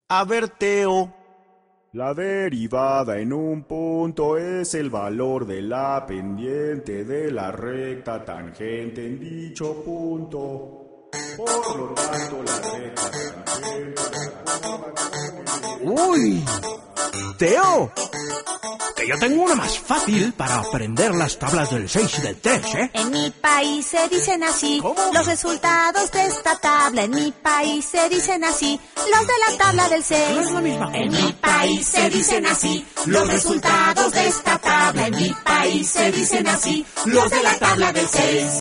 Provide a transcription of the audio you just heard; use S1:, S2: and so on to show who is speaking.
S1: A ver, Teo.
S2: La derivada en un punto es el valor de la pendiente de la recta tangente en dicho punto. Por lo tanto, la recta tangente...
S1: ¡Uy! ¡Teo! Que yo tengo una más fácil para aprender las tablas del 6 y del 3, ¿eh?
S3: En mi país se dicen así.
S1: ¿Cómo?
S3: Los resultados de esta tabla. En mi país se dicen así. Los de la tabla del 6.
S1: No es la misma.
S3: En mi país se dicen así. Los resultados de esta tabla. En mi país se dicen así. Los de la tabla del 6.